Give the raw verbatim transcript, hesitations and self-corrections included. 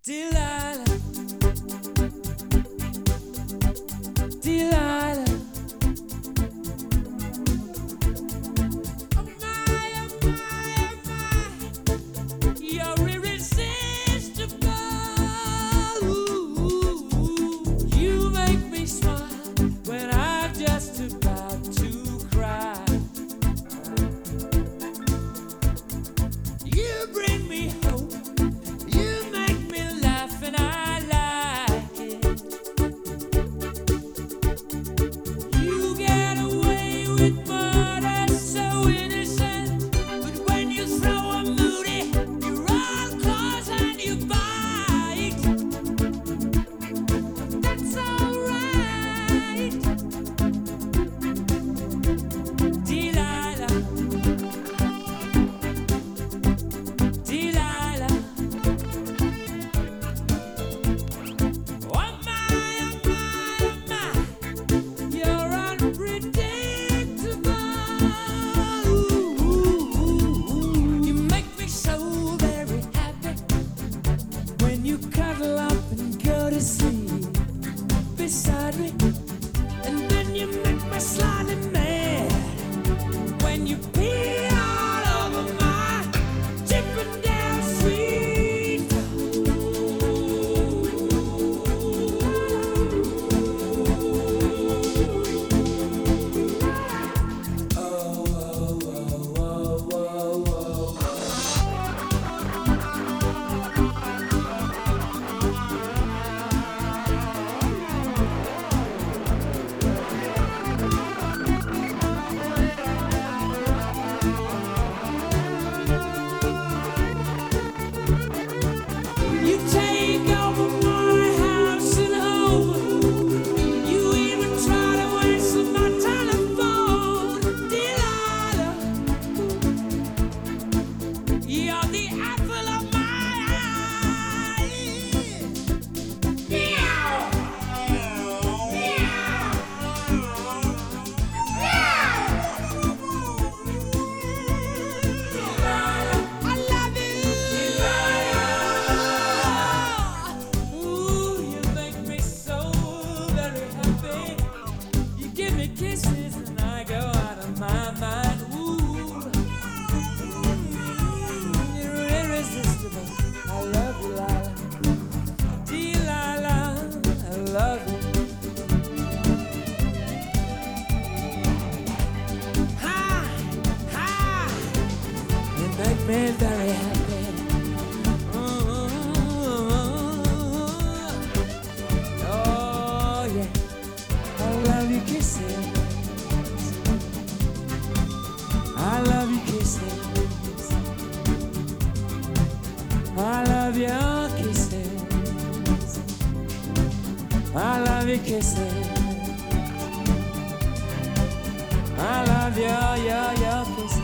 Delilah, Delilah. Oh my, oh my, oh my. You're irresistible. Ooh, you make me smile when I'm just about to cry. You bring me hope. You make me laugh and I like it. You get away with murder so innocent, but when you throw a moody, you're all claws and you bite. But that's alright. Delilah, Delilah. Oh my, oh my, oh my. You're unpredictable. You make me so very happy when you cuddle up and go to sleep beside me. And then you make me slightly mad when you pee all over my Chippendale sweet. Oh, oh, oh, oh, oh, oh. You take over my house and home. You even try to answer my telephone. Delilah, you're the apple of my eye. Meow. I love you. Ooh, you make me so very happy. You give me kisses and I go out of my mind. Ooh, you're irresistible. I love you, Lila. Delilah, I love you. Hi, hi. You make me very happy. Oh yeah, I love you kisses. I love you kisses. I love your kisses. I love your kisses. I love your your your kisses.